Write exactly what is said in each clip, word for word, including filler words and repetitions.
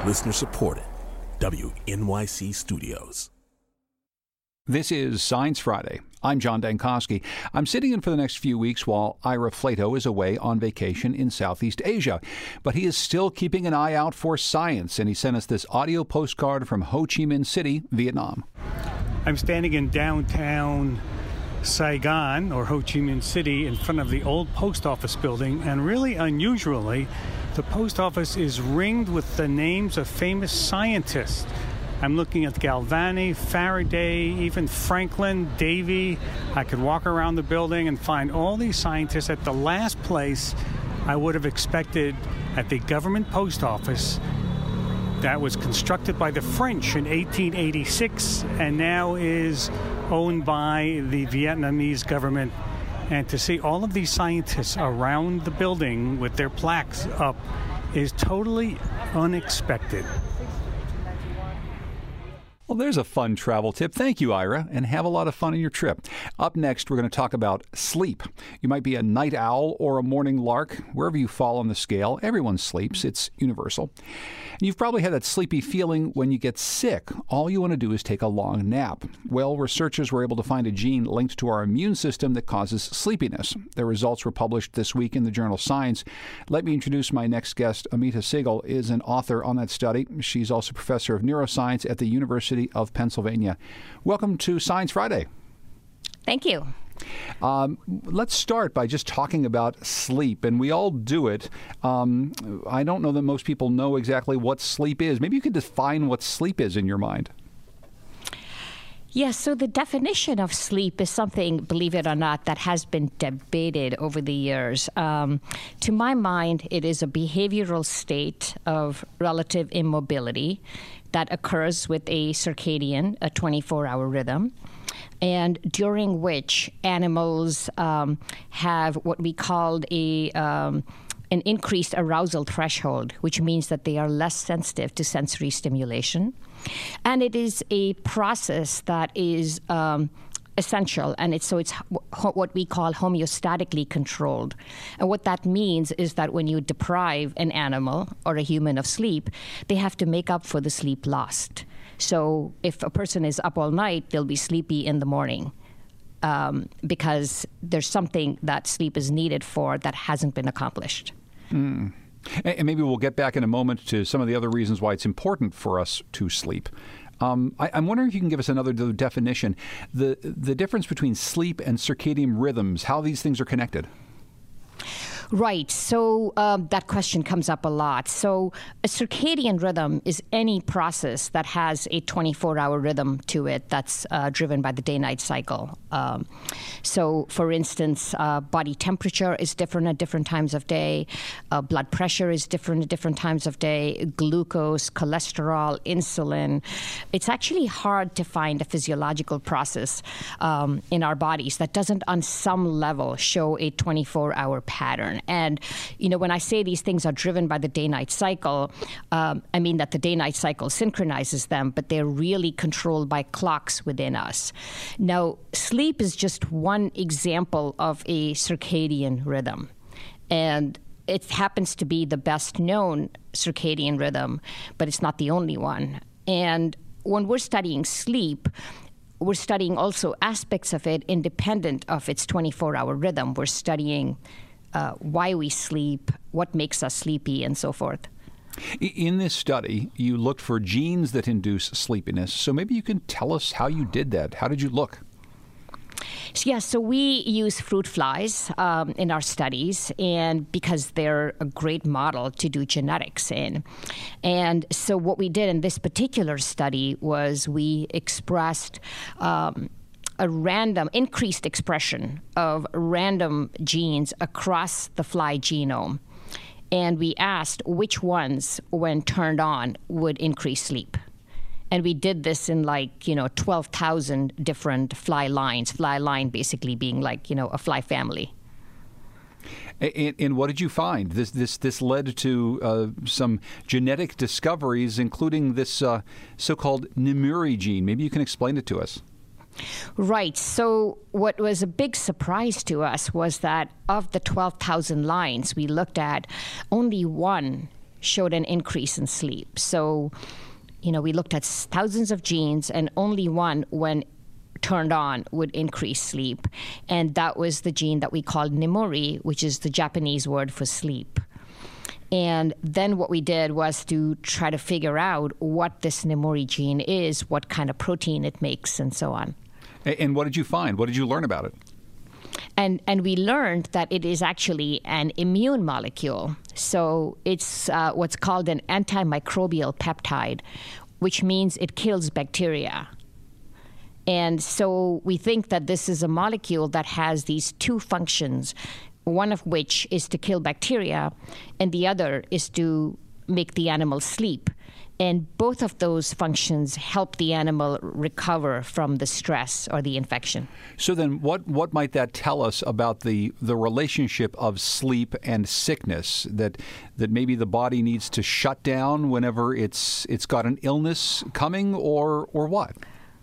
Listener supported. W N Y C Studios. This is Science Friday. I'm John Dankosky. I'm sitting in for the next few weeks while Ira Flato is away on vacation in Southeast Asia. But he is still keeping an eye out for science, and he sent us this audio postcard from Ho Chi Minh City, Vietnam. I'm standing in downtown Saigon, or Ho Chi Minh City, in front of the old post office building, and really unusually, the post office is ringed with the names of famous scientists. I'm looking at Galvani, Faraday, even Franklin, Davy. I could walk around the building and find all these scientists at the last place I would have expected at the government post office that was constructed by the French in eighteen eighty-six and now is owned by the Vietnamese government. And to see all of these scientists around the building with their plaques up is totally unexpected. Well, there's a fun travel tip. Thank you, Ira, and have a lot of fun on your trip. Up next, we're going to talk about sleep. You might be a night owl or a morning lark. Wherever you fall on the scale, everyone sleeps. It's universal. And you've probably had that sleepy feeling when you get sick. All you want to do is take a long nap. Well, researchers were able to find a gene linked to our immune system that causes sleepiness. Their results were published this week in the journal Science. Let me introduce my next guest. Amita Sehgal is an author on that study. She's also professor of neuroscience at the University of Pennsylvania. Welcome to Science Friday. Thank you. Um, let's start by just talking about sleep, and we all do it. Um, I don't know that most people know exactly what sleep is. Maybe you could define what sleep is in your mind. Yes, so the definition of sleep is something, believe it or not, that has been debated over the years. Um, to my mind, it is a behavioral state of relative immobility that occurs with a circadian, a twenty-four hour rhythm, and during which animals um, have what we called a um, an increased arousal threshold, which means that they are less sensitive to sensory stimulation. And it is a process that is um, essential, and it's so it's what we call homeostatically controlled. And what that means is that when you deprive an animal or a human of sleep, they have to make up for the sleep lost. So if a person is up all night, they'll be sleepy in the morning um, because there's something that sleep is needed for that hasn't been accomplished. Mm. And maybe we'll get back in a moment to some of the other reasons why it's important for us to sleep. Um, I, I'm wondering if you can give us another definition. The the difference between sleep and circadian rhythms, how these things are connected. Right. So um, that question comes up a lot. So a circadian rhythm is any process that has a twenty-four hour rhythm to it that's uh, driven by the day-night cycle. Um, so, for instance, uh, body temperature is different at different times of day. Uh, blood pressure is different at different times of day. Glucose, cholesterol, insulin. It's actually hard to find a physiological process um, in our bodies that doesn't on some level show a twenty-four hour pattern. And, you know, when I say these things are driven by the day-night cycle, um, I mean that the day-night cycle synchronizes them, but they're really controlled by clocks within us. Now, sleep is just one example of a circadian rhythm. And it happens to be the best known circadian rhythm, but it's not the only one. And when we're studying sleep, we're studying also aspects of it independent of its twenty-four hour rhythm. We're studying Uh, why we sleep, what makes us sleepy, and so forth. In this study, you looked for genes that induce sleepiness. So maybe you can tell us how you did that. How did you look? So, yeah, so we use fruit flies um, in our studies, and because they're a great model to do genetics in. And so what we did in this particular study was we expressed um, a random, increased expression of random genes across the fly genome. And we asked which ones, when turned on, would increase sleep. And we did this in like, you know, twelve thousand different fly lines, fly line basically being like, you know, a fly family. And, and what did you find? This this this led to uh, some genetic discoveries, including this uh, so-called Nemuri gene. Maybe you can explain it to us. Right. So what was a big surprise to us was that of the twelve thousand lines we looked at, only one showed an increase in sleep. So, you know, we looked at thousands of genes, and only one, when turned on, would increase sleep. And that was the gene that we called Nemuri, which is the Japanese word for sleep. And then what we did was to try to figure out what this Nemuri gene is, what kind of protein it makes, and so on. And what did you find? What did you learn about it? And and we learned that it is actually an immune molecule. So it's uh, what's called an antimicrobial peptide, which means it kills bacteria. And so we think that this is a molecule that has these two functions, one of which is to kill bacteria, and the other is to make the animal sleep. And both of those functions help the animal recover from the stress or the infection. So then what, what might that tell us about the, the relationship of sleep and sickness, that that maybe the body needs to shut down whenever it's it's got an illness coming, or or what?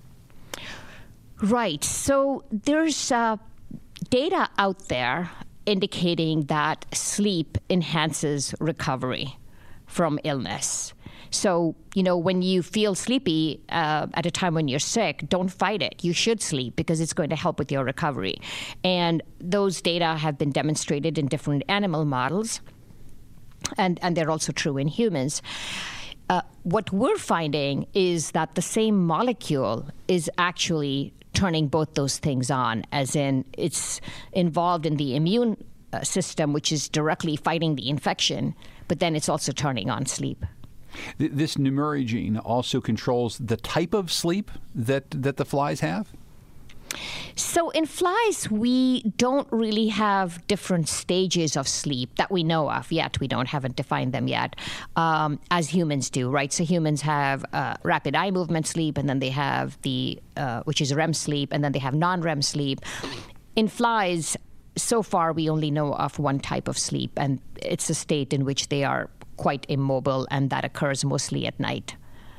Right. So there's uh, data out there indicating that sleep enhances recovery from illness. So, you know, when you feel sleepy uh, at a time when you're sick, don't fight it. You should sleep because it's going to help with your recovery. And those data have been demonstrated in different animal models, and, and they're also true in humans. Uh, what we're finding is that the same molecule is actually turning both those things on, as in it's involved in the immune uh, system, which is directly fighting the infection, but then it's also turning on sleep. This Nemuri gene also controls the type of sleep that, that the flies have? So in flies, we don't really have different stages of sleep that we know of yet. We don't haven't defined them yet, um, as humans do, right? So humans have uh, rapid eye movement sleep, and then they have the, uh, which is R E M sleep, and then they have non-R E M sleep. In flies, so far, we only know of one type of sleep, and it's a state in which they are quite immobile, and that occurs mostly at night.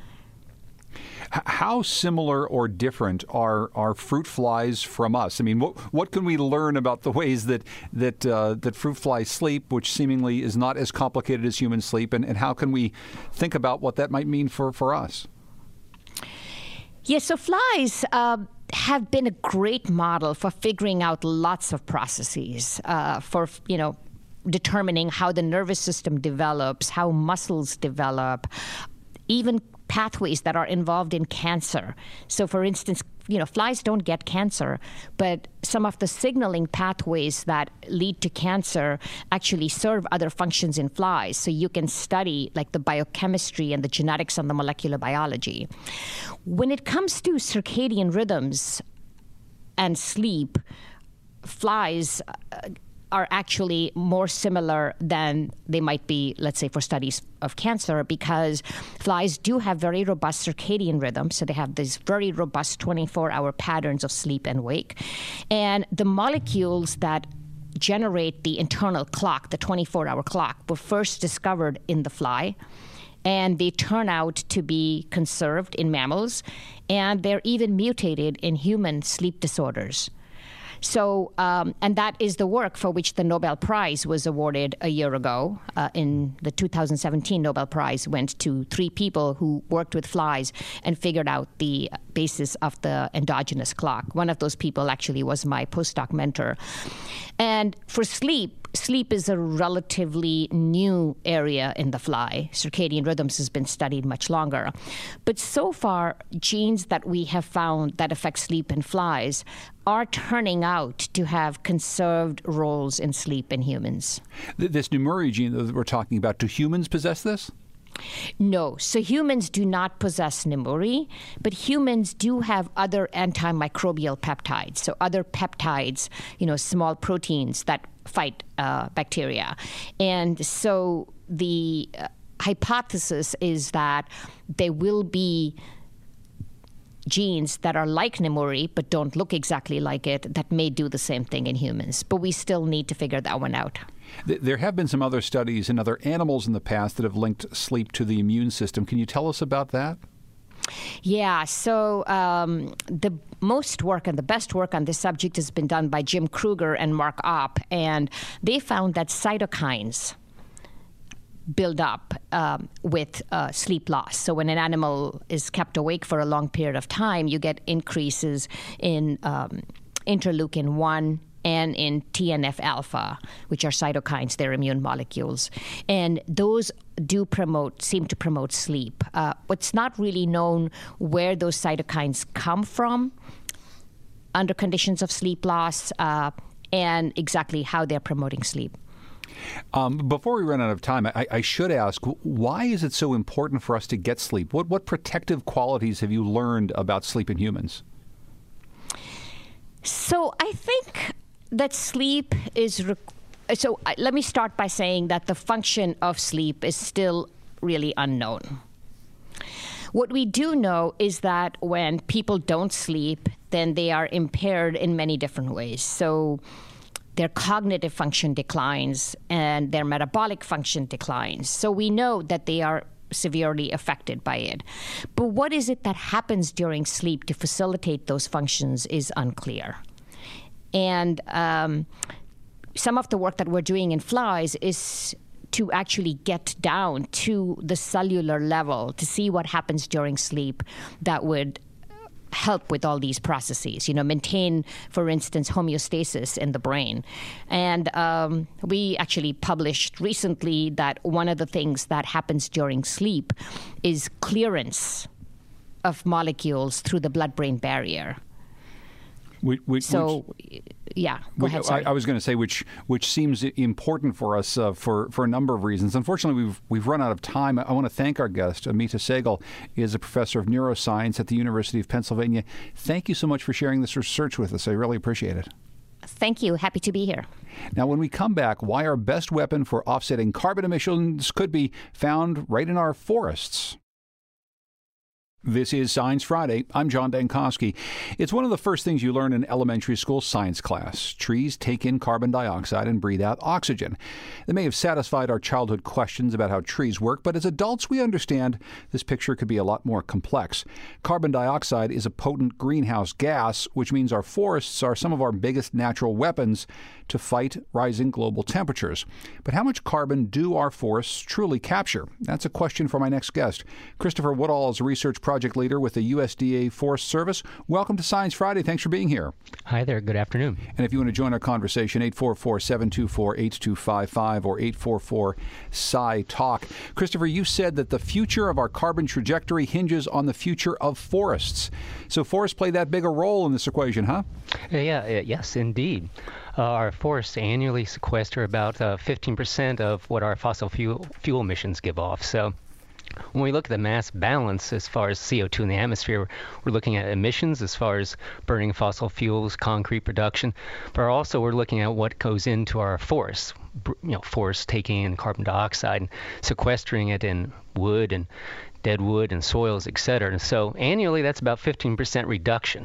How similar or different are, are fruit flies from us? I mean, what what can we learn about the ways that that uh, that fruit flies sleep, which seemingly is not as complicated as human sleep, and, and how can we think about what that might mean for, for us? Yeah, so flies uh, have been a great model for figuring out lots of processes, uh, for, you know, determining how the nervous system develops, how muscles develop, even pathways that are involved in cancer. So, for instance, you know, flies don't get cancer, but some of the signaling pathways that lead to cancer actually serve other functions in flies. So you can study like the biochemistry and the genetics and the molecular biology. When it comes to circadian rhythms and sleep, flies uh, are actually more similar than they might be, let's say, for studies of cancer, because flies do have very robust circadian rhythms. So they have these very robust twenty-four hour patterns of sleep and wake. And the molecules that generate the internal clock, the twenty-four hour clock, were first discovered in the fly. And they turn out to be conserved in mammals. And they're even mutated in human sleep disorders. So, um, and that is the work for which the Nobel Prize was awarded a year ago. Uh, in the two thousand seventeen Nobel Prize went to three people who worked with flies and figured out the basis of the endogenous clock. One of those people actually was my postdoc mentor. And for sleep, sleep is a relatively new area in the fly. Circadian rhythms has been studied much longer. But so far, genes that we have found that affect sleep in flies are turning out to have conserved roles in sleep in humans. This Nemuri gene that we're talking about, do humans possess this? No. So humans do not possess Nemuri, but humans do have other antimicrobial peptides. So other peptides, you know, small proteins that fight uh, bacteria. And so the uh, hypothesis is that there will be genes that are like Nemuri but don't look exactly like it that may do the same thing in humans. But we still need to figure that one out. There have been some other studies in other animals in the past that have linked sleep to the immune system. Can you tell us about that? Yeah, so um, the most work and the best work on this subject has been done by Jim Kruger and Mark Opp, and they found that cytokines build up um, with uh, sleep loss. So when an animal is kept awake for a long period of time, you get increases in um, interleukin one and in T N F alpha, which are cytokines, they're immune molecules. And those do promote, seem to promote sleep. Uh, it's not really known where those cytokines come from under conditions of sleep loss uh, and exactly how they're promoting sleep. Um, before we run out of time, I, I should ask, why is it so important for us to get sleep? What, what protective qualities have you learned about sleep in humans? So I think that sleep is, rec- so uh, let me start by saying that the function of sleep is still really unknown. What we do know is that when people don't sleep, then they are impaired in many different ways. So their cognitive function declines and their metabolic function declines. So we know that they are severely affected by it. But what is it that happens during sleep to facilitate those functions is unclear. And um, some of the work that we're doing in flies is to actually get down to the cellular level to see what happens during sleep that would help with all these processes, you know, maintain, for instance, homeostasis in the brain. And um, we actually published recently that one of the things that happens during sleep is clearance of molecules through the blood-brain barrier. Which, which, so, which, yeah, go which, ahead. Sorry. I, I was going to say which which seems important for us uh, for for a number of reasons. Unfortunately, we've we've run out of time. I, I want to thank our guest. Amita Sehgal is a professor of neuroscience at the University of Pennsylvania. Thank you so much for sharing this research with us. I really appreciate it. Thank you. Happy to be here. Now, when we come back, why our best weapon for offsetting carbon emissions could be found right in our forests. This is Science Friday. I'm John Dankosky. It's one of the first things you learn in elementary school science class. Trees take in carbon dioxide and breathe out oxygen. They may have satisfied our childhood questions about how trees work, but as adults we understand this picture could be a lot more complex. Carbon dioxide is a potent greenhouse gas, which means our forests are some of our biggest natural weapons to fight rising global temperatures. But how much carbon do our forests truly capture? That's a question for my next guest. Christopher Woodall is a research project leader with the U S D A Forest Service. Welcome to Science Friday. Thanks for being here. Hi there. Good afternoon. And if you want to join our conversation, eight four four, seven two four, eight two five five or eight four four, S C I talk. Christopher, you said that the future of our carbon trajectory hinges on the future of forests. So forests play that big a role in this equation, huh? Uh, yeah, uh, yes, indeed. Uh, our forests annually sequester about uh, fifteen percent of what our fossil fuel, fuel emissions give off. So when we look at the mass balance as far as C O two in the atmosphere, we're looking at emissions as far as burning fossil fuels, concrete production, but also we're looking at what goes into our forests. You know, forests taking in carbon dioxide and sequestering it in wood and dead wood and soils, et cetera. And so annually, that's about fifteen percent reduction.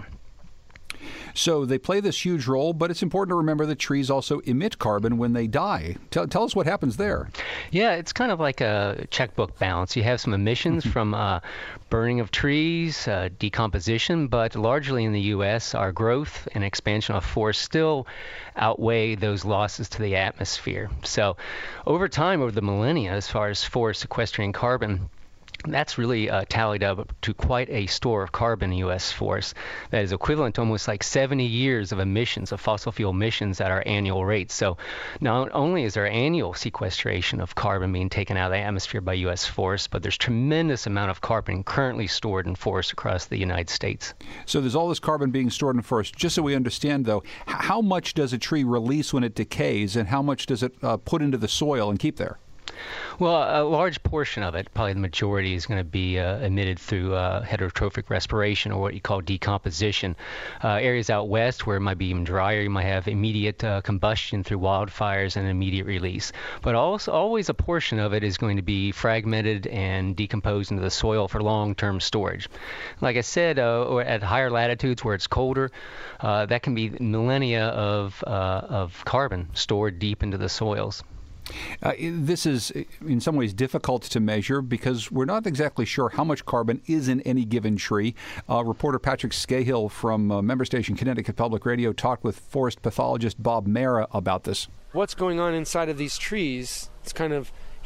So they play this huge role, but it's important to remember that trees also emit carbon when they die. Tell, tell us what happens there. Yeah, it's kind of like a checkbook balance. You have some emissions from uh, burning of trees, uh, decomposition, but largely in the U S, our growth and expansion of forests still outweigh those losses to the atmosphere. So over time, over the millennia, as far as forests sequestering carbon, that's really uh, tallied up to quite a store of carbon in U S forests that is equivalent to almost like seventy years of emissions, of fossil fuel emissions at our annual rate. So not only is there annual sequestration of carbon being taken out of the atmosphere by U S forests, but there's tremendous amount of carbon currently stored in forests across the United States. So there's all this carbon being stored in forests. Just so we understand, though, how much does a tree release when it decays, and how much does it uh, put into the soil and keep there? Well, a large portion of it, probably the majority, is going to be uh, emitted through uh, heterotrophic respiration, or what you call decomposition. Uh, areas out west where it might be even drier, you might have immediate uh, combustion through wildfires and immediate release. But also, always a portion of it is going to be fragmented and decomposed into the soil for long-term storage. Like I said, uh, or at higher latitudes where it's colder, uh, that can be millennia of, uh, of carbon stored deep into the soils. Uh, this is in some ways difficult to measure because we're not exactly sure how much carbon is in any given tree. Uh, reporter Patrick Scahill from uh, member station Connecticut Public Radio talked with forest pathologist Bob Mara about this. What's going on inside of these trees is kind of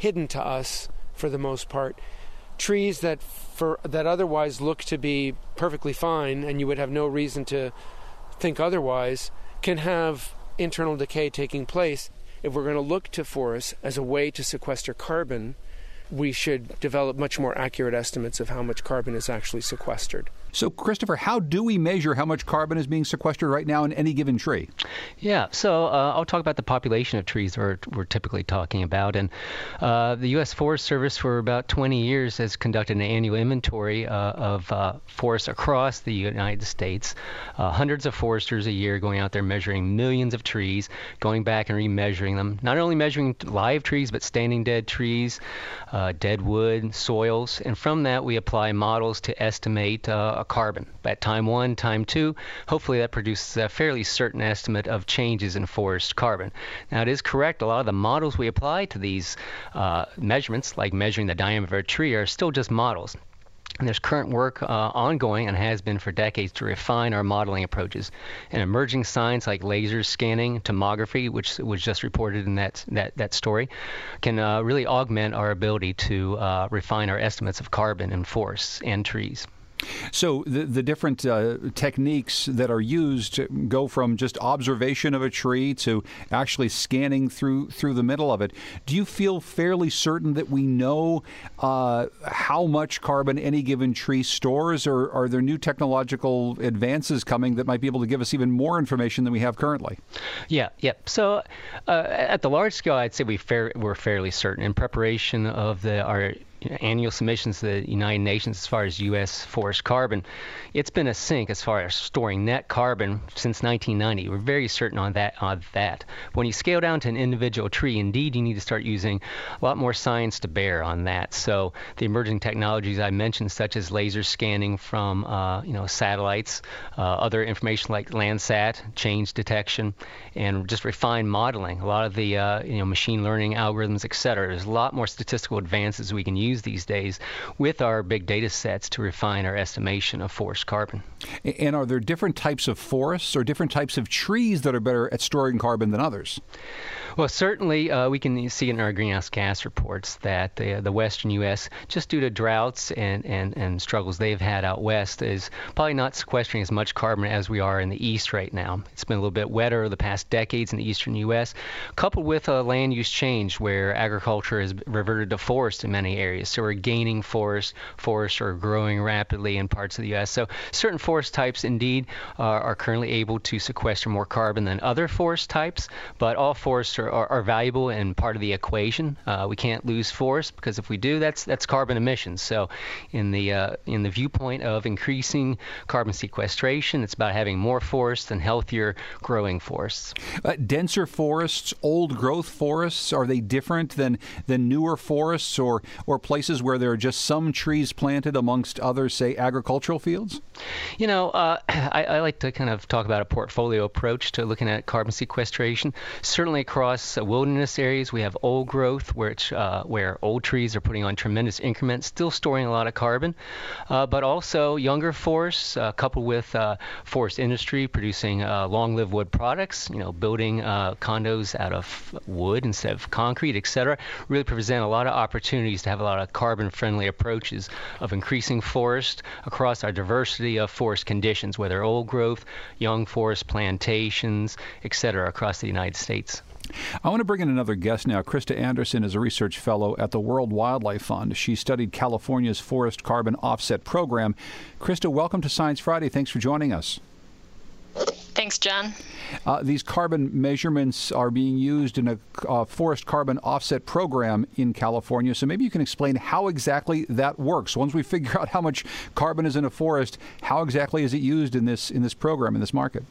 hidden to us for the most part. Trees that for that otherwise look to be perfectly fine, and you would have no reason to think otherwise, can have internal decay taking place. If we're going to look to forests as a way to sequester carbon, we should develop much more accurate estimates of how much carbon is actually sequestered. So, Christopher, how do we measure how much carbon is being sequestered right now in any given tree? Yeah, so uh, I'll talk about the population of trees we're, we're typically talking about. And uh, the U S Forest Service for about twenty years has conducted an annual inventory uh, of uh, forests across the United States. Uh, hundreds of foresters a year going out there measuring millions of trees, going back and remeasuring them. Not only measuring live trees, but standing dead trees, uh, dead wood, soils. And from that, we apply models to estimate uh, carbon at time one, time two. Hopefully that produces a fairly certain estimate of changes in forest carbon. Now, it is correct, a lot of the models we apply to these uh, measurements, like measuring the diameter of a tree, are still just models. And there's current work uh, ongoing and has been for decades to refine our modeling approaches. And emerging science like laser scanning, tomography, which was just reported in that that, that story, can uh, really augment our ability to uh, refine our estimates of carbon in forests and trees. So the the different uh, techniques that are used go from just observation of a tree to actually scanning through through the middle of it. Do you feel fairly certain that we know uh, how much carbon any given tree stores, or are there new technological advances coming that might be able to give us even more information than we have currently? Yeah, yeah. So uh, at the large scale, I'd say we fair, we're fairly certain. In preparation of the our annual submissions to the United Nations as far as U S forest carbon, it's been a sink as far as storing net carbon since nineteen ninety. We're very certain on that. On that. When you scale down to an individual tree, indeed, you need to start using a lot more science to bear on that. So the emerging technologies I mentioned, such as laser scanning from uh, you know satellites, uh, other information like Landsat, change detection, and just refined modeling. A lot of the uh, you know machine learning algorithms, et cetera. There's a lot more statistical advances we can use these days with our big data sets to refine our estimation of forest carbon. And are there different types of forests or different types of trees that are better at storing carbon than others? Well, certainly uh, we can see in our greenhouse gas reports that the, the western U S, just due to droughts and, and, and struggles they've had out west, is probably not sequestering as much carbon as we are in the east right now. It's been a little bit wetter the past decades in the eastern U S, coupled with a land use change where agriculture has reverted to forest in many areas. So we're gaining forest. Forests are growing rapidly in parts of the U S. So certain forest types indeed uh, are currently able to sequester more carbon than other forest types, but all forests are Are, are valuable and part of the equation. Uh, we can't lose forest, because if we do, that's that's carbon emissions. So, in the uh, in the viewpoint of increasing carbon sequestration, it's about having more forests and healthier growing forests. Uh, denser forests, old growth forests, are they different than than newer forests, or or places where there are just some trees planted amongst others, say agricultural fields? You know, uh, I, I like to kind of talk about a portfolio approach to looking at carbon sequestration. Certainly across uh, wilderness areas, we have old growth, which uh, where old trees are putting on tremendous increments, still storing a lot of carbon, uh, but also younger forests, uh, coupled with uh, forest industry producing uh, long-lived wood products, you know, building uh, condos out of wood instead of concrete, et cetera, really present a lot of opportunities to have a lot of carbon-friendly approaches of increasing forest across our diversity of forest conditions, whether old growth, young forest plantations, et cetera, across the United States. I want to bring in another guest now. Krista Anderson is a research fellow at the World Wildlife Fund. She studied California's Forest Carbon Offset Program. Krista, welcome to Science Friday. Thanks for joining us. Thanks, John. Uh, these carbon measurements are being used in a uh, forest carbon offset program in California. So maybe you can explain how exactly that works. Once we figure out how much carbon is in a forest, how exactly is it used in this in this program, in this market?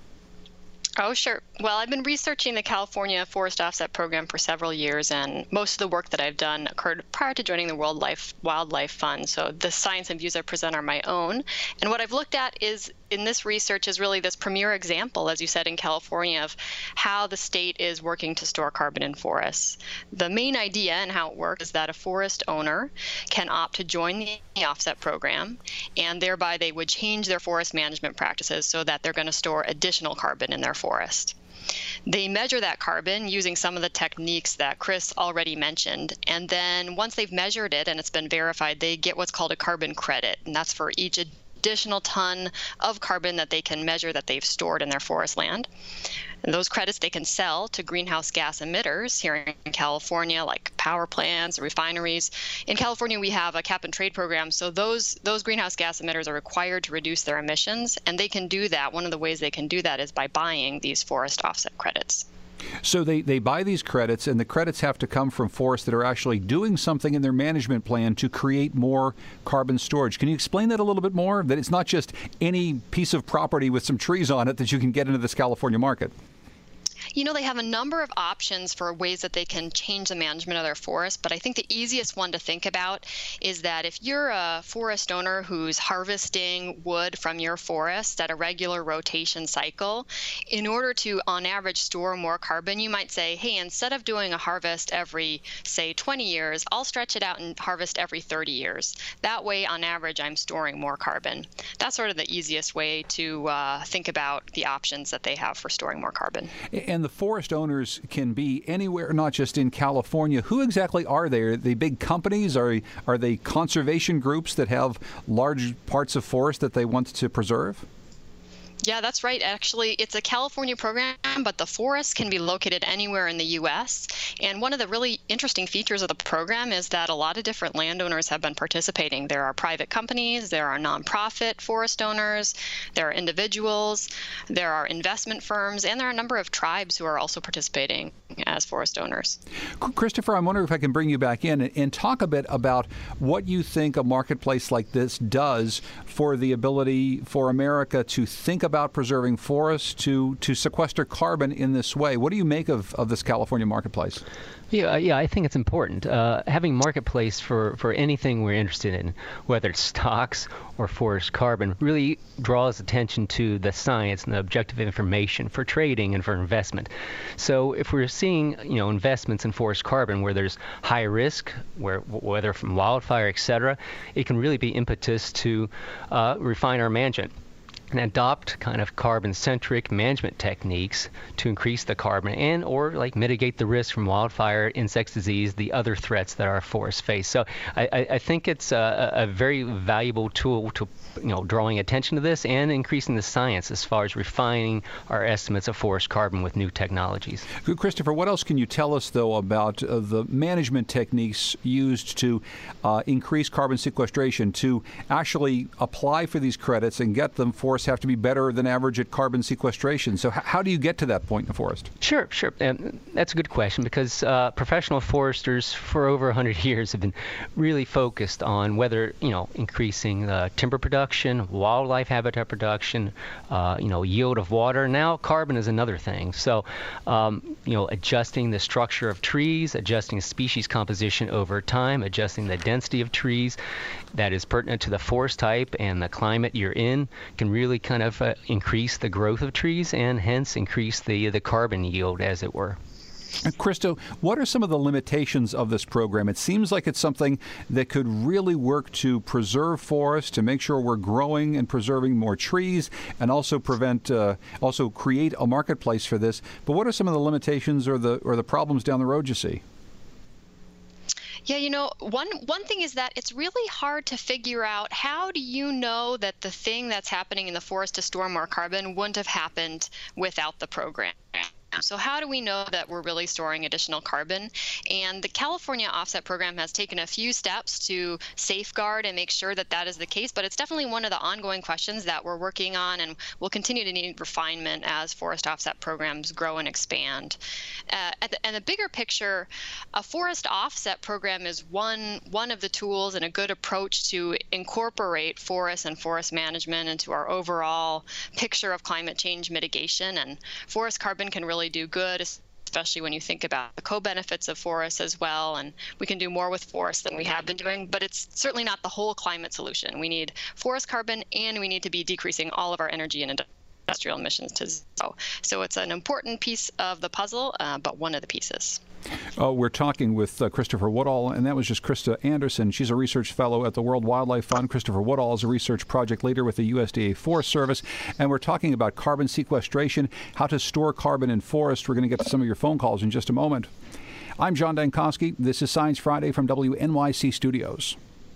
Oh, sure. Well, I've been researching the California Forest Offset Program for several years, and most of the work that I've done occurred prior to joining the World Life, Wildlife Fund. So the science and views I present are my own. And what I've looked at is, in this research, is really this premier example, as you said, in California, of how the state is working to store carbon in forests. The main idea and how it works is that a forest owner can opt to join the offset program, and thereby they would change their forest management practices so that they're going to store additional carbon in their forest. They measure that carbon using some of the techniques that Chris already mentioned. And then once they've measured it and it's been verified, they get what's called a carbon credit. And that's for each additional ton of carbon that they can measure that they've stored in their forest land. And those credits they can sell to greenhouse gas emitters here in California, like power plants, refineries. In California, we have a cap and trade program, so those those greenhouse gas emitters are required to reduce their emissions, and they can do that. One of the ways they can do that is by buying these forest offset credits. So they, they buy these credits, and the credits have to come from forests that are actually doing something in their management plan to create more carbon storage. Can you explain that a little bit more? That it's not just any piece of property with some trees on it that you can get into this California market. You know, they have a number of options for ways that they can change the management of their forest, but I think the easiest one to think about is that if you're a forest owner who's harvesting wood from your forest at a regular rotation cycle, in order to, on average, store more carbon, you might say, hey, instead of doing a harvest every, say, twenty years, I'll stretch it out and harvest every thirty years. That way, on average, I'm storing more carbon. That's sort of the easiest way to uh, think about the options that they have for storing more carbon. And the forest owners can be anywhere, not just in California. Who exactly are they? Are they big companies? Are, are they conservation groups that have large parts of forest that they want to preserve? Yeah, that's right. Actually, it's a California program, but the forests can be located anywhere in the U S. And one of the really interesting features of the program is that a lot of different landowners have been participating. There are private companies, there are nonprofit forest owners, there are individuals, there are investment firms, and there are a number of tribes who are also participating as forest owners. Christopher, I'm wondering if I can bring you back in and talk a bit about what you think a marketplace like this does for the ability for America to think about preserving forests, to, to sequester carbon in this way. What do you make of, of this California marketplace? Yeah, yeah, I think it's important. Uh, having marketplace for, for anything we're interested in, whether it's stocks or forest carbon, really draws attention to the science and the objective information for trading and for investment. So if we're seeing, you know, investments in forest carbon where there's high risk, where whether from wildfire, et cetera, it can really be impetus to uh, refine our management and adopt kind of carbon-centric management techniques to increase the carbon and or like mitigate the risk from wildfire, insect disease, the other threats that our forests face. So I, I, I think it's a, a very valuable tool to, you know, drawing attention to this and increasing the science as far as refining our estimates of forest carbon with new technologies. Christopher, what else can you tell us, though, about uh, the management techniques used to uh, increase carbon sequestration, to actually apply for these credits and get them? Forests have to be better than average at carbon sequestration. So h- how do you get to that point in the forest? Sure, sure. Um, that's a good question because uh, professional foresters for over one hundred years have been really focused on whether, you know, increasing uh, timber production, wildlife habitat production, uh, you know, yield of water. Now carbon is another thing. So, um, you know, adjusting the structure of trees, adjusting species composition over time, adjusting the density of trees that is pertinent to the forest type and the climate you're in can really kind of uh, increase the growth of trees and hence increase the the carbon yield, as it were. Christo, what are some of the limitations of this program? It seems like it's something that could really work to preserve forests, to make sure we're growing and preserving more trees, and also prevent, uh, also create a marketplace for this. But what are some of the limitations or the or the problems down the road you see? Yeah, you know, one one thing is that it's really hard to figure out how do you know that the thing that's happening in the forest to store more carbon wouldn't have happened without the program. So how do we know that we're really storing additional carbon? And the California Offset Program has taken a few steps to safeguard and make sure that that is the case, but it's definitely one of the ongoing questions that we're working on and will continue to need refinement as forest offset programs grow and expand. Uh, at the, and the bigger picture, a forest offset program is one, one of the tools and a good approach to incorporate forest and forest management into our overall picture of climate change mitigation. And forest carbon can really do good, especially when you think about the co-benefits of forests as well. And we can do more with forests than we have been doing, but it's certainly not the whole climate solution. We need forest carbon, and we need to be decreasing all of our energy and industrial emissions to zero. So it's an important piece of the puzzle, uh, but one of the pieces. Oh, we're talking with uh, Christopher Woodall, and that was just Krista Anderson. She's a research fellow at the World Wildlife Fund. Christopher Woodall is a research project leader with the U S D A Forest Service, and we're talking about carbon sequestration, how to store carbon in forests. We're going to get to some of your phone calls in just a moment. I'm John Dankosky. This is Science Friday from W N Y C Studios.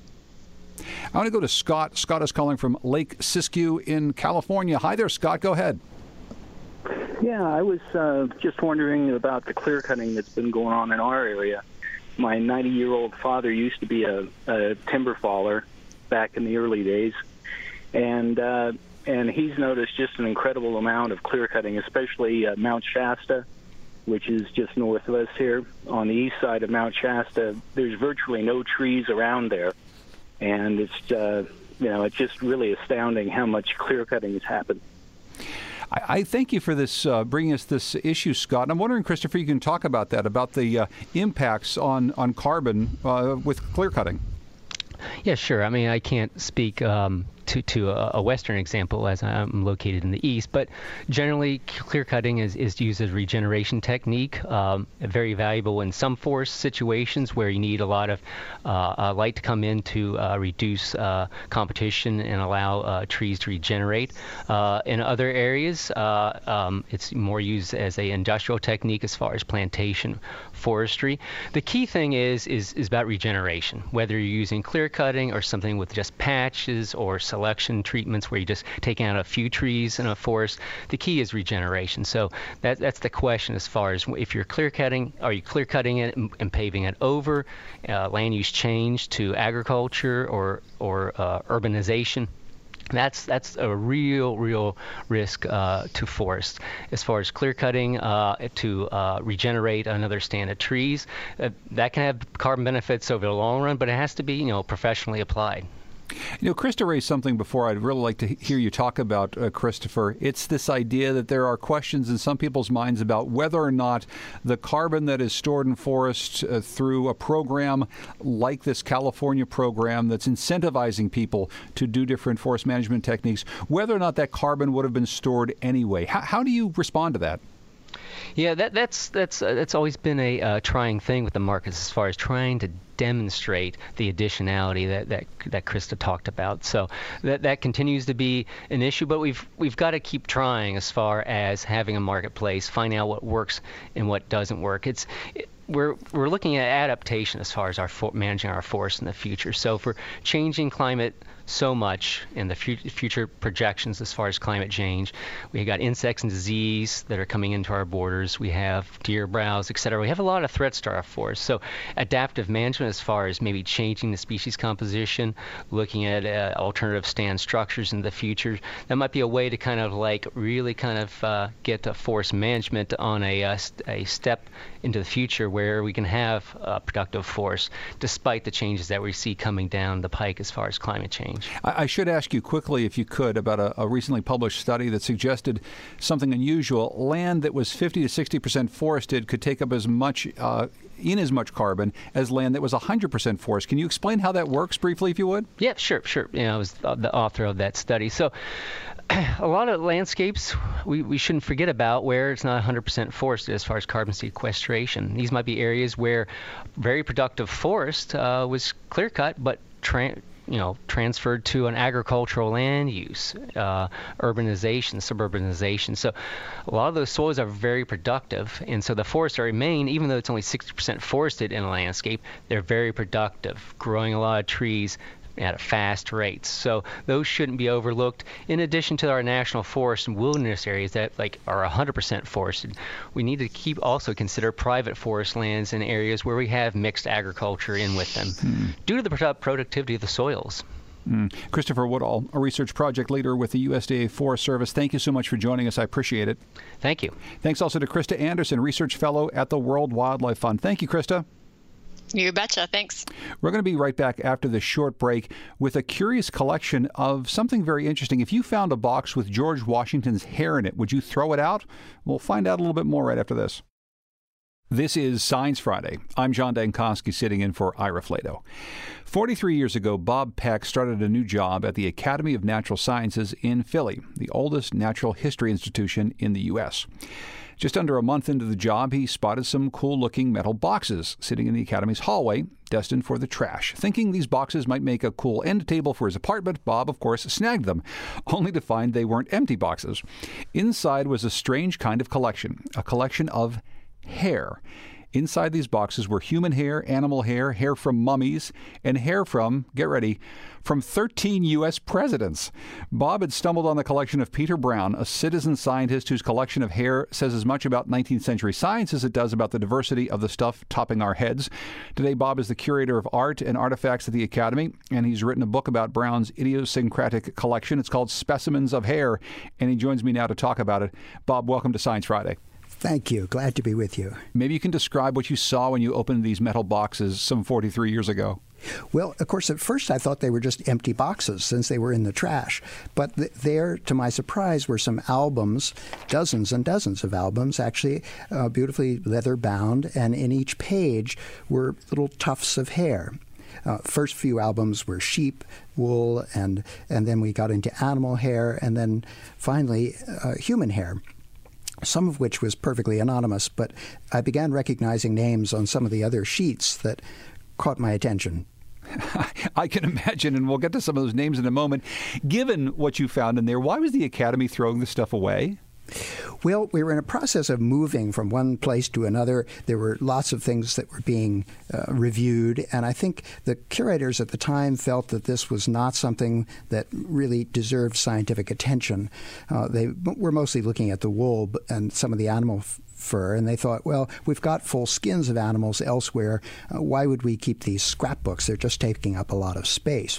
I want to go to Scott. Scott is calling from Lake Siskiyou in California. Hi there, Scott. Go ahead. Yeah, I was uh, just wondering about the clear cutting that's been going on in our area. My ninety-year-old father used to be a, a timber faller back in the early days, and uh, and he's noticed just an incredible amount of clear cutting, especially uh, Mount Shasta, which is just north of us here. On the east side of Mount Shasta, there's virtually no trees around there, and it's uh, you know it's just really astounding how much clear cutting has happened. I thank you for this, uh, bringing us this issue, Scott. And I'm wondering, Christopher, you can talk about that, about the uh, impacts on, on carbon uh, with clear cutting. Yeah, sure. I mean, I can't speak um, to, to a, a Western example as I'm located in the East, but generally clear cutting is, is used as a regeneration technique, um, very valuable in some forest situations where you need a lot of uh, uh, light to come in to uh, reduce uh, competition and allow uh, trees to regenerate. Uh, in other areas, uh, um, it's more used as an industrial technique as far as plantation forestry. The key thing is, is, is about regeneration, whether you're using clear cutting or something with just patches or selection treatments where you're just taking out a few trees in a forest. The key is regeneration. So that, that's the question as far as if you're clear cutting, are you clear cutting it and, and paving it over, uh, land use change to agriculture or, or uh, urbanization? That's that's a real, real risk uh, to forests. As far as clear cutting uh, to uh, regenerate another stand of trees, uh, that can have carbon benefits over the long run, but it has to be, you know, professionally applied. You know, Krista raised something before I'd really like to hear you talk about, uh, Christopher. It's this idea that there are questions in some people's minds about whether or not the carbon that is stored in forests uh, through a program like this California program that's incentivizing people to do different forest management techniques, whether or not that carbon would have been stored anyway. How, how do you respond to that? Yeah, that, that's that's uh, that's always been a uh, trying thing with the markets as far as trying to demonstrate the additionality that, that that Krista talked about. So that that continues to be an issue, but we've we've got to keep trying as far as having a marketplace, finding out what works and what doesn't work. It's it, We're we're looking at adaptation as far as our for, managing our forests in the future. So for changing climate so much in the fu- future projections as far as climate change, we got insects and disease that are coming into our borders. We have deer browse, et cetera. We have a lot of threats to our forests. So adaptive management as far as maybe changing the species composition, looking at uh, alternative stand structures in the future, that might be a way to kind of like really kind of uh, get a forest management on a, a, a step into the future where we can have a productive forest despite the changes that we see coming down the pike as far as climate change. I, I should ask you quickly, if you could, about a, a recently published study that suggested something unusual. Land that was fifty to sixty percent forested could take up as much, uh, in as much carbon as land that was one hundred percent forest. Can you explain how that works briefly, if you would? Yeah, sure, sure. You know, I was the author of that study. So a lot of landscapes we, we shouldn't forget about where it's not one hundred percent forested as far as carbon sequestration. These might be areas where very productive forest uh, was clear cut, but tra- you know, transferred to an agricultural land use, uh, urbanization, suburbanization. So a lot of those soils are very productive, and so the forests remain, even though it's only sixty percent forested in a landscape, they're very productive, growing a lot of trees at a fast rate. So those shouldn't be overlooked. In addition to our national forest and wilderness areas that like are one hundred percent forested, we need to keep also consider private forest lands in areas where we have mixed agriculture in with them hmm. due to the produ- productivity of the soils. Mm. Christopher Woodall, a research project leader with the U S D A Forest Service. Thank you so much for joining us. I appreciate it. Thank you. Thanks also to Krista Anderson, research fellow at the World Wildlife Fund. Thank you, Krista. You betcha. Thanks. We're going to be right back after this short break with a curious collection of something very interesting. If you found a box with George Washington's hair in it, would you throw it out? We'll find out a little bit more right after this. This is Science Friday. I'm John Dankosky, sitting in for Ira Flato. forty-three years ago, Bob Peck started a new job at the Academy of Natural Sciences in Philly, the oldest natural history institution in the U S Just under a month into the job, he spotted some cool-looking metal boxes sitting in the Academy's hallway, destined for the trash. Thinking these boxes might make a cool end table for his apartment, Bob, of course, snagged them, only to find they weren't empty boxes. Inside was a strange kind of collection, a collection of hair. Inside these boxes were human hair, animal hair, hair from mummies, and hair from, get ready, from thirteen U S presidents. Bob had stumbled on the collection of Peter Brown, a citizen scientist whose collection of hair says as much about nineteenth century science as it does about the diversity of the stuff topping our heads. Today, Bob is the curator of art and artifacts at the Academy, and he's written a book about Brown's idiosyncratic collection. It's called Specimens of Hair, and he joins me now to talk about it. Bob, welcome to Science Friday. Thank you. Glad to be with you. Maybe you can describe what you saw when you opened these metal boxes some forty-three years ago. Well, of course, at first I thought they were just empty boxes since they were in the trash. But th- there, to my surprise, were some albums, dozens and dozens of albums, actually uh, beautifully leather bound, and in each page were little tufts of hair. Uh, first few albums were sheep, wool, and, and then we got into animal hair, and then finally uh, human hair, some of which was perfectly anonymous, but I began recognizing names on some of the other sheets that caught my attention. I can imagine, and we'll get to some of those names in a moment. Given what you found in there, why was the Academy throwing this stuff away? Well, we were in a process of moving from one place to another. There were lots of things that were being uh, reviewed, and I think the curators at the time felt that this was not something that really deserved scientific attention. Uh, they were mostly looking at the wool and some of the animal f- fur, and they thought, well, we've got full skins of animals elsewhere. Uh, why would we keep these scrapbooks? They're just taking up a lot of space.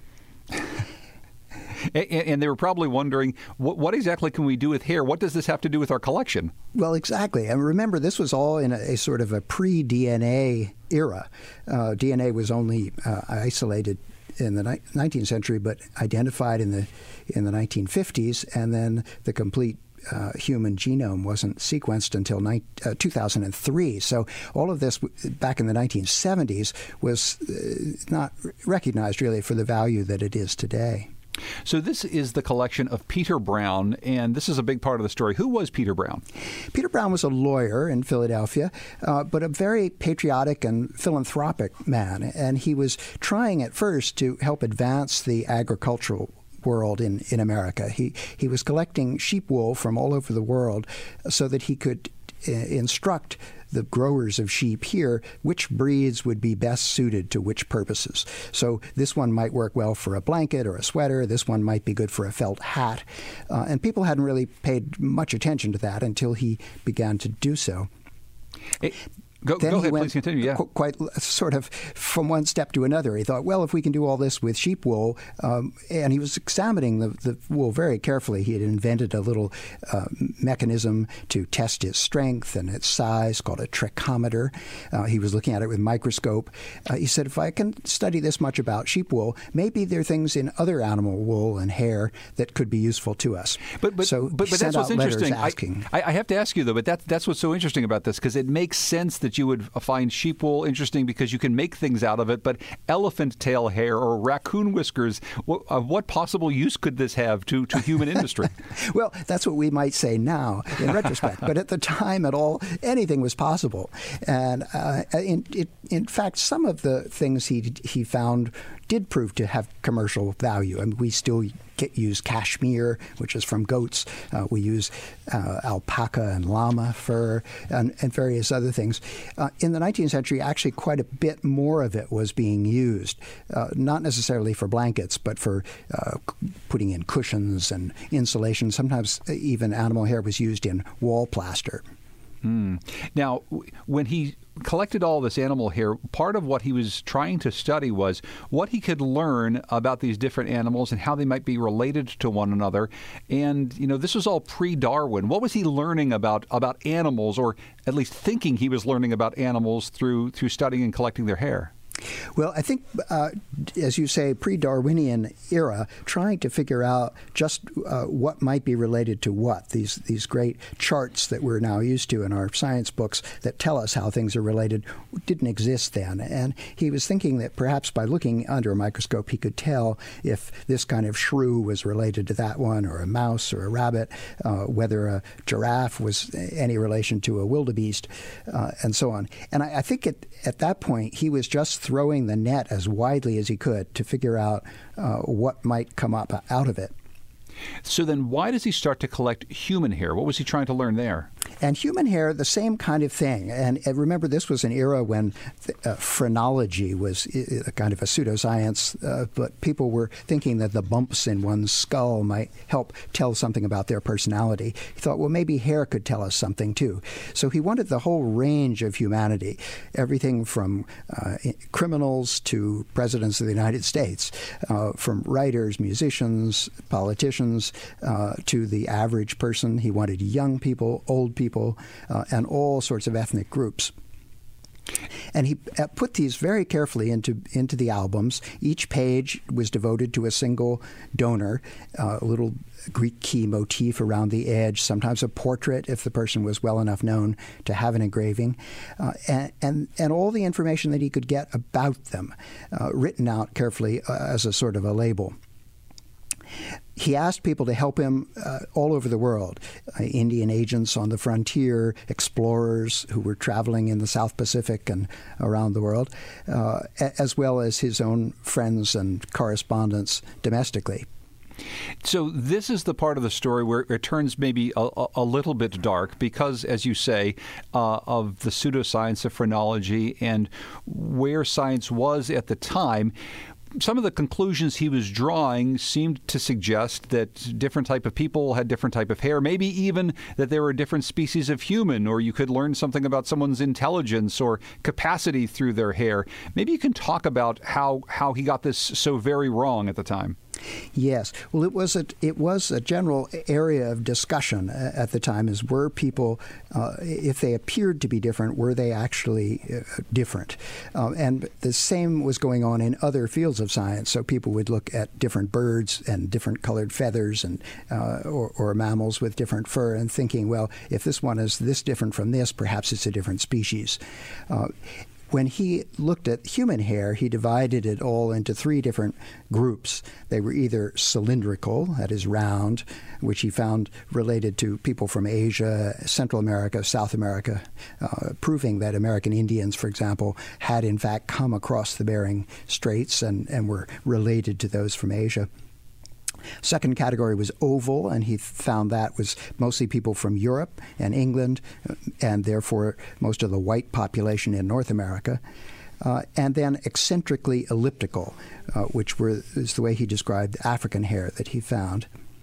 And they were probably wondering, what, what exactly can we do with hair? What does this have to do with our collection? Well, exactly. And remember, this was all in a, a sort of a pre-D N A era. Uh, D N A was only uh, isolated in the ni- nineteenth century, but identified in the in the nineteen fifties, and then the complete Uh, human genome wasn't sequenced until ni- uh, two thousand three. So all of this w- back in the nineteen seventies was uh, not recognized really for the value that it is today. So this is the collection of Peter Brown, and this is a big part of the story. Who was Peter Brown? Peter Brown was a lawyer in Philadelphia, uh, but a very patriotic and philanthropic man. And he was trying at first to help advance the agricultural world in, in America. He he was collecting sheep wool from all over the world so that he could uh, instruct the growers of sheep here which breeds would be best suited to which purposes. So this one might work well for a blanket or a sweater. This one might be good for a felt hat. Uh, and people hadn't really paid much attention to that until he began to do so. It- Go, Then go he ahead, went please continue. Yeah. qu- quite sort of from one step to another. He thought, well, if we can do all this with sheep wool, um, and he was examining the, the wool very carefully. He had invented a little uh, mechanism to test its strength and its size called a trichometer. Uh, he was looking at it with a microscope. Uh, he said, if I can study this much about sheep wool, maybe there are things in other animal wool and hair that could be useful to us. But but so but, he but sent that's what's out letters interesting. asking. I, I have to ask you though, but that that's what's so interesting about this, because it makes sense that you would find sheep wool interesting because you can make things out of it. But elephant tail hair or raccoon whiskers, what, uh, what possible use could this have to to human industry? Well, that's what we might say now in retrospect. But at the time, at all, anything was possible. And uh, in, it, in fact, some of the things he he found did prove to have commercial value. I mean, we still get, use cashmere, which is from goats. Uh, we use uh, alpaca and llama fur and, and various other things. Uh, in the nineteenth century, actually quite a bit more of it was being used, uh, not necessarily for blankets, but for uh, putting in cushions and insulation. Sometimes even animal hair was used in wall plaster. Mm. Now, when he collected all this animal hair, part of what he was trying to study was what he could learn about these different animals and how they might be related to one another. And, you know, this was all pre-Darwin. What was he learning about about animals, or at least thinking he was learning about animals through through studying and collecting their hair? Well, I think, uh, as you say, pre-Darwinian era, trying to figure out just uh, what might be related to what, these these great charts that we're now used to in our science books that tell us how things are related, didn't exist then. And he was thinking that perhaps by looking under a microscope, he could tell if this kind of shrew was related to that one, or a mouse or a rabbit, uh, whether a giraffe was any relation to a wildebeest, uh, and so on. And I, I think at, at that point, he was just throwing the net as widely as he could to figure out uh, what might come up out of it. So then why does he start to collect human hair? What was he trying to learn there? And human hair, the same kind of thing. And, and remember, this was an era when uh, phrenology was a kind of a pseudoscience, uh, but people were thinking that the bumps in one's skull might help tell something about their personality. He thought, well, maybe hair could tell us something too. So he wanted the whole range of humanity, everything from uh, criminals to presidents of the United States, uh, from writers, musicians, politicians, uh, to the average person. He wanted young people, old people, uh, and all sorts of ethnic groups. And he uh, put these very carefully into into the albums. Each page was devoted to a single donor, uh, a little Greek key motif around the edge, sometimes a portrait if the person was well enough known to have an engraving, uh, and, and, and all the information that he could get about them, uh, written out carefully uh, as a sort of a label. He asked people to help him uh, all over the world, uh, Indian agents on the frontier, explorers who were traveling in the South Pacific and around the world, uh, as well as his own friends and correspondents domestically. So this is the part of the story where it turns maybe a, a little bit dark because, as you say, uh, of the pseudoscience of phrenology and where science was at the time. Some of the conclusions he was drawing seemed to suggest that different type of people had different type of hair, maybe even that there were different species of human, or you could learn something about someone's intelligence or capacity through their hair. Maybe you can talk about how, how he got this so very wrong at the time. Yes. Well, it was a it was a general area of discussion at the time, is were people, uh, if they appeared to be different, were they actually uh, different? Um, and the same was going on in other fields of science. So people would look at different birds and different colored feathers, and uh, or, or mammals with different fur, and thinking, well, if this one is this different from this, perhaps it's a different species. Uh, When he looked at human hair, he divided it all into three different groups. They were either cylindrical, that is round, which he found related to people from Asia, Central America, South America, uh, proving that American Indians, for example, had in fact come across the Bering Straits and, and were related to those from Asia. Second category was oval, and he found that was mostly people from Europe and England, and therefore most of the white population in North America. Uh, and then eccentrically elliptical, uh, which were, is the way he described African hair that he found.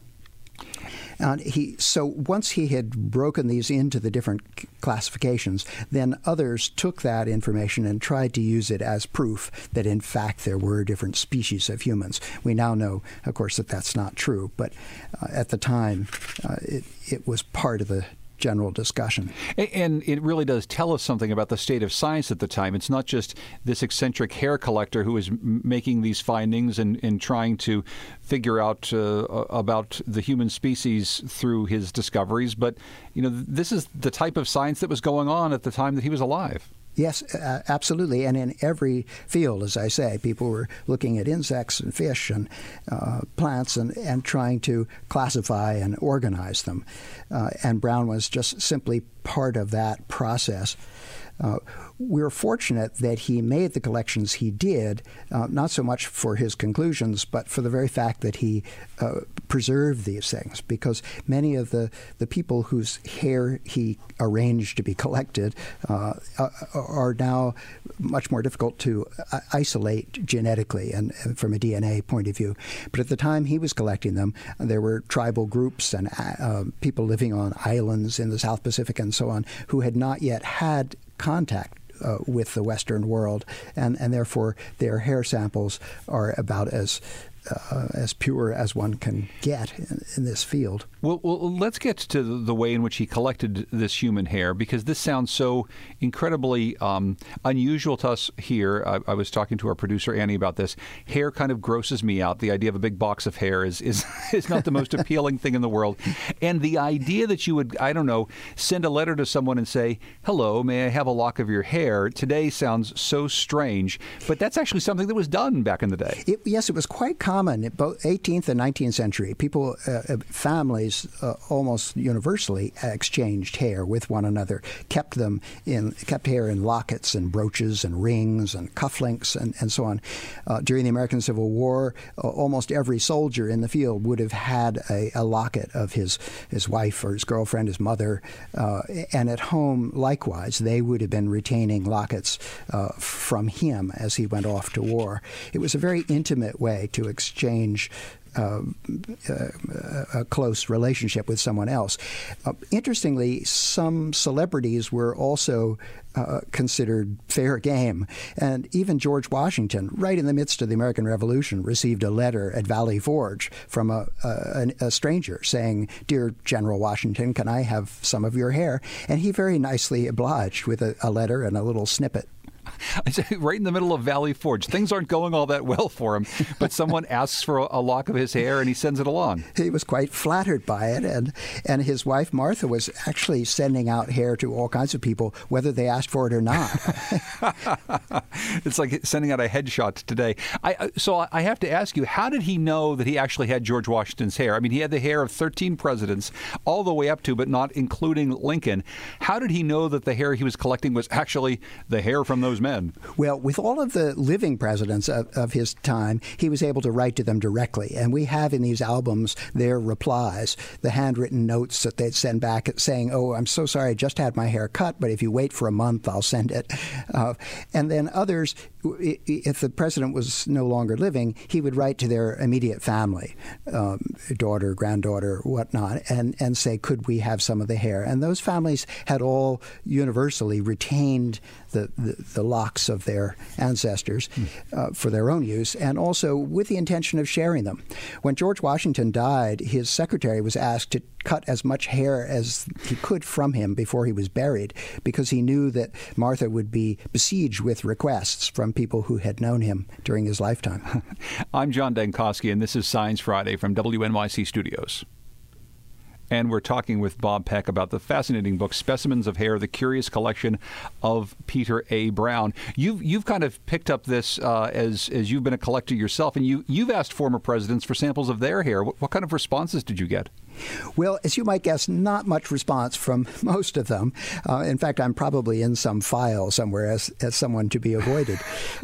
And he, so once he had broken these into the different classifications, then others took that information and tried to use it as proof that, in fact, there were different species of humans. We now know, of course, that that's not true, but uh, at the time, uh, it, it was part of the general discussion. And it really does tell us something about the state of science at the time. It's not just this eccentric hair collector who is m- making these findings and, and trying to figure out uh, about the human species through his discoveries, but you know, this is the type of science that was going on at the time that he was alive. Yes, uh, absolutely. And in every field, as I say, people were looking at insects and fish and uh, plants and, and trying to classify and organize them. Uh, and Brown was just simply part of that process. Uh, we're fortunate that he made the collections he did, uh, not so much for his conclusions, but for the very fact that he uh, preserved these things, because many of the, the people whose hair he arranged to be collected uh, are now much more difficult to isolate genetically and from a D N A point of view. But at the time he was collecting them, there were tribal groups and uh, people living on islands in the South Pacific and so on who had not yet had contact uh, with the Western world, and, and therefore their hair samples are about as uh, as pure as one can get in, in this field. Well, well, let's get to the way in which he collected this human hair, because this sounds so incredibly um, unusual to us here. I, I was talking to our producer, Annie, about this. Hair kind of grosses me out. The idea of a big box of hair is, is, is not the most appealing thing in the world. And the idea that you would, I don't know, send a letter to someone and say, hello, may I have a lock of your hair, today sounds so strange. But that's actually something that was done back in the day. It, yes, it was quite common in both eighteenth and nineteenth century. People, uh, families, Uh, almost universally exchanged hair with one another, kept them in, kept hair in lockets and brooches and rings and cufflinks and, and so on. Uh, during the American Civil War, uh, almost every soldier in the field would have had a, a locket of his, his wife or his girlfriend, his mother, uh, and at home, likewise, they would have been retaining lockets uh, from him as he went off to war. It was a very intimate way to exchange Uh, uh, a close relationship with someone else. Uh, interestingly, some celebrities were also uh, considered fair game. And even George Washington, right in the midst of the American Revolution, received a letter at Valley Forge from a, a, a stranger saying, "Dear General Washington, can I have some of your hair?" And he very nicely obliged with a, a letter and a little snippet. Right in the middle of Valley Forge. Things aren't going all that well for him, but someone asks for a, a lock of his hair and he sends it along. He was quite flattered by it, and and his wife Martha was actually sending out hair to all kinds of people, whether they asked for it or not. It's like sending out a headshot today. I, so I have to ask you, how did he know that he actually had George Washington's hair? I mean, he had the hair of thirteen presidents all the way up to, but not including Lincoln. How did he know that the hair he was collecting was actually the hair from those men? Well, with all of the living presidents of, of his time, he was able to write to them directly. And we have in these albums their replies, the handwritten notes that they'd send back saying, "Oh, I'm so sorry, I just had my hair cut, but if you wait for a month, I'll send it." Uh, and then others, if the president was no longer living, he would write to their immediate family, um, daughter, granddaughter, whatnot, and, and say, "Could we have some of the hair?" And those families had all universally retained the, the, the locks of their ancestors uh, for their own use, and also with the intention of sharing them. When George Washington died, his secretary was asked to cut as much hair as he could from him before he was buried, because he knew that Martha would be besieged with requests from people who had known him during his lifetime. I'm John Dankosky, and this is Science Friday from W N Y C Studios. And we're talking with Bob Peck about the fascinating book, Specimens of Hair, The Curious Collection of Peter A. Brown. You've you've kind of picked up this uh, as as you've been a collector yourself, and you, you've asked former presidents for samples of their hair. What, what kind of responses did you get? Well, as you might guess, not much response from most of them. Uh, in fact, I'm probably in some file somewhere as, as someone to be avoided.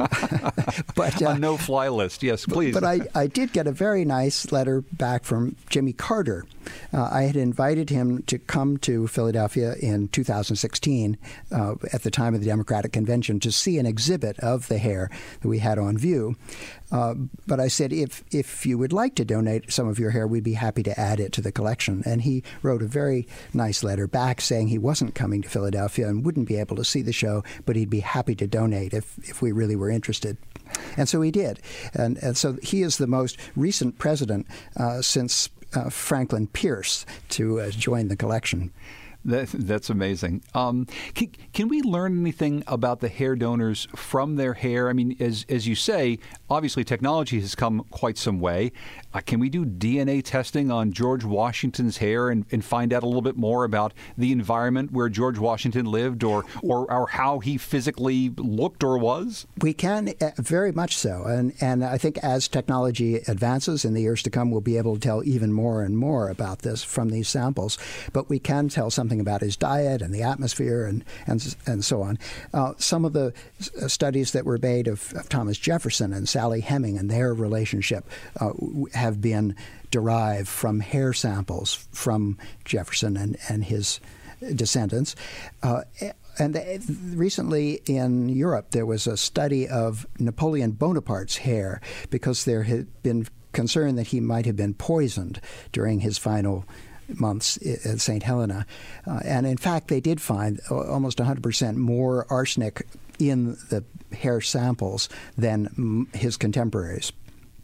but uh, a no-fly list, yes, please. But, but I, I did get a very nice letter back from Jimmy Carter. Uh, I had invited him to come to Philadelphia in two thousand sixteen, uh, at the time of the Democratic Convention, to see an exhibit of the hair that we had on view. Uh, but I said, if if you would like to donate some of your hair, we'd be happy to add it to the collection. And he wrote a very nice letter back saying he wasn't coming to Philadelphia and wouldn't be able to see the show, but he'd be happy to donate if, if we really were interested. And so he did. And, and so he is the most recent president uh, since uh, Franklin Pierce to uh, join the collection. That, that's amazing. Um, can, can we learn anything about the hair donors from their hair? I mean, as as you say, obviously technology has come quite some way. Uh, can we do D N A testing on George Washington's hair and, and find out a little bit more about the environment where George Washington lived, or, or, or how he physically looked or was? We can, uh, very much so. And, and I think as technology advances in the years to come, we'll be able to tell even more and more about this from these samples. But we can tell something about his diet and the atmosphere and and, and so on. Uh, some of the s- studies that were made of, of Thomas Jefferson and Sally Heming and their relationship uh, have been derived from hair samples from Jefferson and, and his descendants. Uh, And recently in Europe, there was a study of Napoleon Bonaparte's hair because there had been concern that he might have been poisoned during his final months at Saint Helena. Uh, and in fact, they did find almost one hundred percent more arsenic in the hair samples than his contemporaries.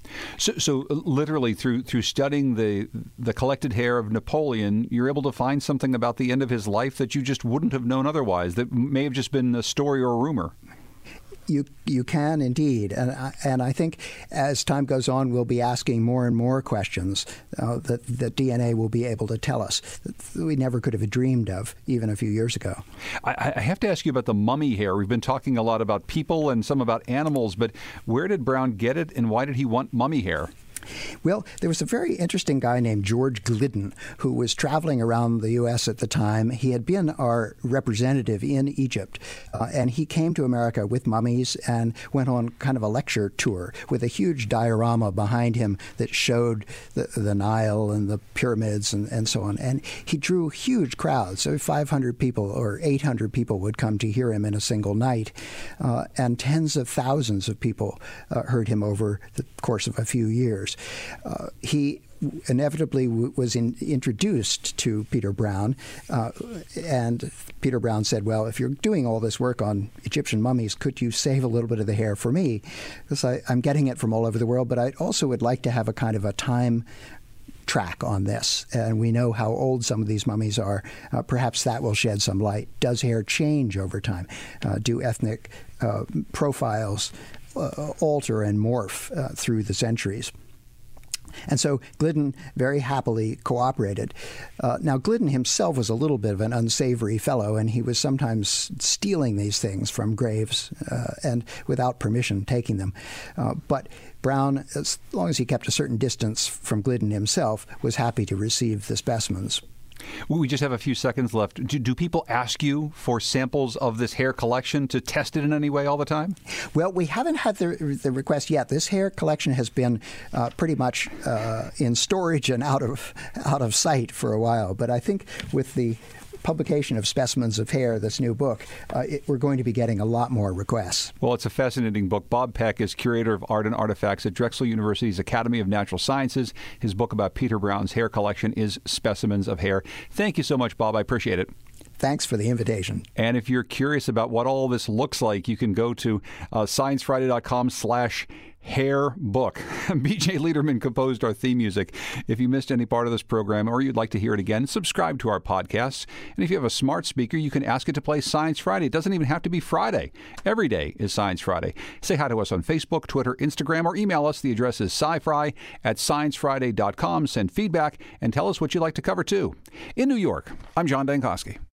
So, so literally through through studying the the collected hair of Napoleon, you're able to find something about the end of his life that you just wouldn't have known otherwise, that may have just been a story or a rumor. You you can indeed, and I, and I think as time goes on, we'll be asking more and more questions uh, that that D N A will be able to tell us that we never could have dreamed of even a few years ago. I, I have to ask you about the mummy hair. We've been talking a lot about people and some about animals, but where did Brown get it, and why did he want mummy hair? Well, there was a very interesting guy named George Glidden who was traveling around the U S at the time. He had been our representative in Egypt, uh, and he came to America with mummies and went on kind of a lecture tour with a huge diorama behind him that showed the, the Nile and the pyramids and, and so on. And he drew huge crowds. So five hundred people or eight hundred people would come to hear him in a single night, uh, and tens of thousands of people uh, heard him over the course of a few years. Uh, he inevitably w- was in, introduced to Peter Brown, uh, and Peter Brown said, well, if you're doing all this work on Egyptian mummies, could you save a little bit of the hair for me? Because I, I'm getting it from all over the world, but I also would like to have a kind of a time track on this, and we know how old some of these mummies are. Uh, perhaps that will shed some light. Does hair change over time? Uh, do ethnic uh, profiles uh, alter and morph uh, through the centuries? And so Glidden very happily cooperated. Uh, now, Glidden himself was a little bit of an unsavory fellow, and he was sometimes stealing these things from graves uh, and without permission taking them. Uh, but Brown, as long as he kept a certain distance from Glidden himself, was happy to receive the specimens. We just have a few seconds left. Do, do people ask you for samples of this hair collection to test it in any way all the time? Well, we haven't had the, the request yet. This hair collection has been uh, pretty much uh, in storage and out of out of sight for a while. But I think with the publication of Specimens of Hair, this new book, uh, it, we're going to be getting a lot more requests. Well, it's a fascinating book. Bob Peck is curator of art and artifacts at Drexel University's Academy of Natural Sciences. His book about Peter Brown's hair collection is Specimens of Hair. Thank you so much, Bob. I appreciate it. Thanks for the invitation. And if you're curious about what all this looks like, you can go to uh, sciencefriday.com slash hair book. B J Liederman composed our theme music. If you missed any part of this program or you'd like to hear it again, subscribe to our podcasts. And if you have a smart speaker, you can ask it to play Science Friday. It doesn't even have to be Friday. Every day is Science Friday. Say hi to us on Facebook, Twitter, Instagram, or email us. The address is sci-fri at science friday dot com. Send feedback and tell us what you'd like to cover too. In New York, I'm John Dankosky.